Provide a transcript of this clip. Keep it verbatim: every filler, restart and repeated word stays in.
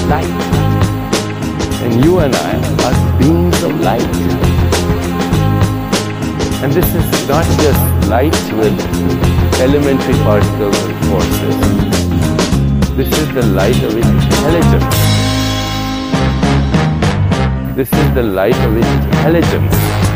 light. And you and I are beings of light. And this is not just light with elementary particles and forces. This is the light of intelligence. This is the light of intelligence.